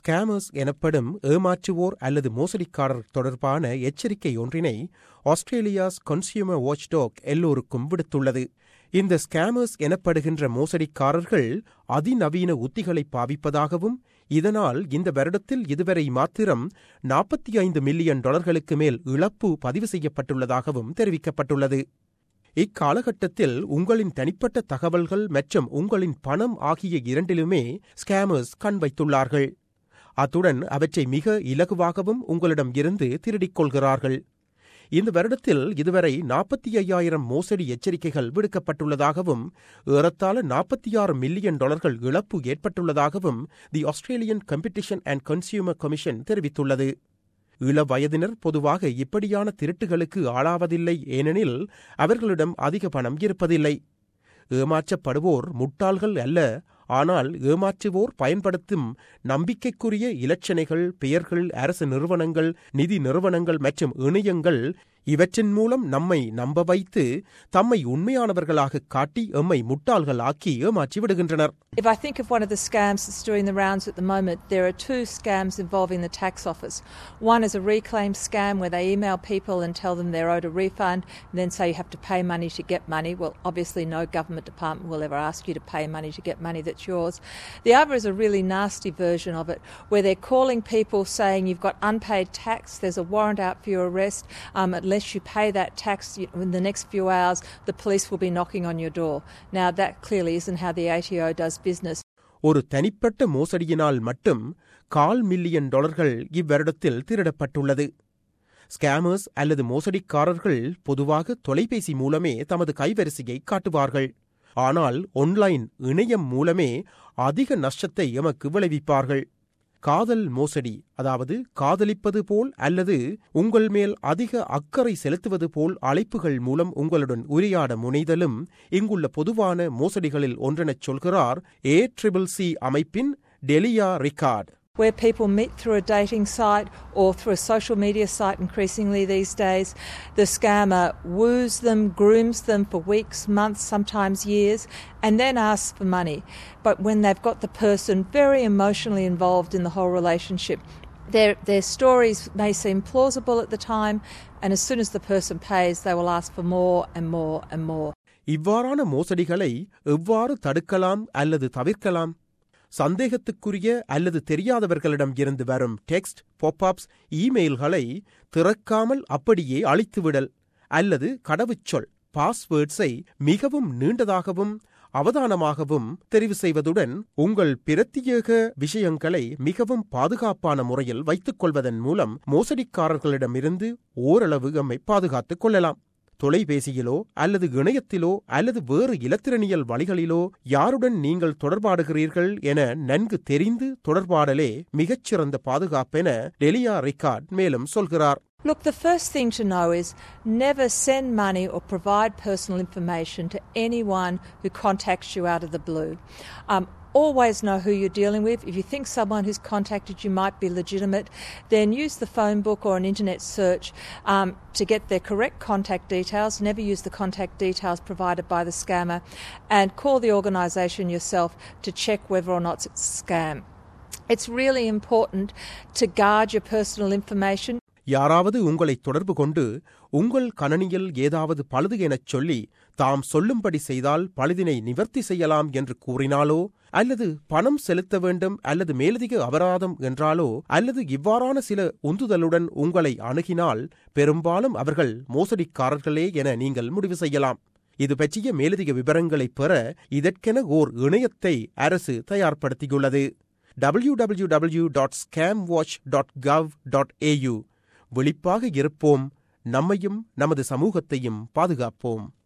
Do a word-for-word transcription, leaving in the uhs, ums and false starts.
Scammers எனப்படும் ஏமாற்றுவோர் அல்லது மோசடிக்காரர் தொடர்பான எச்சரிக்கை ஒன்றினை ஆஸ்திரேலியாஸ் கன்சியூமர் வாட்ச்டாக் எல்லோருக்கும் விடுத்துள்ளது. இந்த ஸ்கேமர்ஸ் எனப்படுகின்ற மோசடிக்காரர்கள் அதிநவீன உத்திகளை பாவிப்பதாகவும் இதனால் இந்த வருடத்தில் இதுவரை மாத்திரம் நாற்பத்தி ஐந்து மில்லியன் டாலர்களுக்கு மேல் இழப்பு பதிவு செய்யப்பட்டுள்ளதாகவும் தெரிவிக்கப்பட்டுள்ளது. இக்காலகட்டத்தில் உங்களின் தனிப்பட்ட தகவல்கள் மற்றும் உங்களின் பணம் ஆகிய இரண்டிலுமே ஸ்கேமர்ஸ் கண் வைத்துள்ளார்கள். அத்துடன் அவற்றை மிக இலகுவாகவும் உங்களிடம் இருந்து திருடிக் கொள்கிறார்கள். இந்த வருடத்தில் இதுவரை நாற்பத்தி ஐயாயிரம் மோசடி எச்சரிக்கைகள் விடுக்கப்பட்டுள்ளதாகவும் ஏறத்தாழ நாற்பத்தி ஆறு மில்லியன் டாலர்கள் இழப்பு ஏற்பட்டுள்ளதாகவும் the Australian competition and consumer commission தெரிவித்துள்ளது. இள வயதினர் பொதுவாக இப்படியான திருட்டுகளுக்கு ஆளாவதில்லை, ஏனெனில் அவர்களிடம் அதிக பணம் இருப்பதில்லை. ஏமாற்றப்படுவோர் முட்டாள்கள் அல்ல, ஆனால் ஏமாற்றுவோர் பயன்படுத்தும் நம்பிக்கைக்குரிய இலட்சணைகள், பெயர்கள், அரசு நிறுவனங்கள், நிதி நிறுவனங்கள் மற்றும் இணையங்கள் இவற்றின் மூலம் நம்மை நம்ப வைத்து தம்மை உண்மையானவர்களாக காட்டி எம்மை முட்டாள்கள் ஆக்கி ஏமாற்றி விடுகின்றனர். If I think of one of the scams that's doing the rounds at the moment, there are two scams involving the tax office. One is a reclaim scam where they email people and tell them they're owed a refund and then say you have to pay money to get money. Well, obviously no government department will ever ask you to pay money to get money that's yours. The other is a really nasty version of it where they're calling people saying you've got unpaid tax, there's a warrant out for your arrest, um, unless you pay that tax in the next few hours, the police will be knocking on your door. Now that clearly isn't how the A T O does business. ஒரு தனிப்பட்ட மோசடியினால் மட்டும் கால் million டாலர்கள் இவ்வருடத்தில் திருடப்பட்டுள்ளது. Scammers அல்லது மோசடிக்காரர்கள் பொதுவாக தொலைபேசி மூலமே தமது கைவரிசையை காட்டுவார்கள். ஆனால் ஒன்லைன் இணையம் மூலமே அதிக நஷ்டத்தை எமக்கு விளைவிப்பார்கள். காதல் மோசடி, அதாவது காதலிப்பது போல் அல்லது உங்கள் மேல் அதிக அக்கறை செலுத்துவது போல் அழைப்புகள் மூலம் உங்களுடன் உரையாட முனைதலும் இங்குள்ள பொதுவான மோசடிகளில் ஒன்றெனச் சொல்கிறார் ஏ ட்ரிபிள் சி அமைப்பின் Delia Rickard. Where people meet through a dating site or through a social media site increasingly these days, the scammer woos them, grooms them for weeks, months, sometimes years, and then asks for money. But when they've got the person very emotionally involved in the whole relationship, their, their stories may seem plausible at the time, and as soon as the person pays, they will ask for more and more and more. இவ்வாறான மோசடிகளை எவ்வாறு தடுக்கலாம் அல்லது தவிர்க்கலாம்? சந்தேகத்துக்குரிய அல்லது தெரியாதவர்களிடம் இருந்து வரும் text, pop-ups, இமெயில்களை திறக்காமல் அப்படியே அழித்துவிடல் அல்லது கடவுச்சொல் பாஸ்வேர்ட்ஸை மிகவும் நீண்டதாகவும் அவதானமாகவும் தெரிவு செய்வதுடன் உங்கள் பிரத்யேக விஷயங்களை மிகவும் பாதுகாப்பான முறையில் வைத்துக் கொள்வதன் மூலம் மோசடிக்காரர்களிடமிருந்து ஓரளவு எம்மை பாதுகாத்துக் கொள்ளலாம். தொலைபேசியிலோ அல்லது இணையத்திலோ அல்லது வேறு இலத்திரனியல் வழிகளிலோ யாருடன் நீங்கள் தொடர்பாடுகிறீர்கள் என நன்கு தெரிந்து தொடர்பாடலே மிகச்சிறந்த பாதுகாப்பென டெலியா ரிகார்ட் மேலும் சொல்கிறார். Look, the first thing to know is never send money or provide personal information to anyone who contacts you out of the blue. Um, Always know who you're dealing with. If you think someone who's contacted you might be legitimate, then use the phone book or an internet search um, to get their correct contact details. Never use the contact details provided by the scammer, and call the organisation yourself to check whether or not it's a scam. It's really important to guard your personal information. யாராவது உங்களை தொடர்பு கொண்டு உங்கள் கணனியில் ஏதாவது பழுது எனச் சொல்லி தாம் சொல்லும்படி செய்தால் பழுதினை நிவர்த்தி செய்யலாம் என்று கூறினாலோ அல்லது பணம் செலுத்த வேண்டும் அல்லது மேலதிக அபராதம் என்றாலோ அல்லது இவ்வாறான சில உந்துதலுடன் உங்களை அணுகினால் பெரும்பாலும் அவர்கள் மோசடிக்காரர்களே என நீங்கள் முடிவு செய்யலாம். இது பற்றிய மேலதிக விவரங்களை பெற இதற்கென ஓர் இணையத்தை அரசு தயார்படுத்தியுள்ளது. W W W dot scam watch dot gov dot A U. விழிப்பாக இருப்போம், நம்மையும் நமது சமூகத்தையும் பாதுகாப்போம்.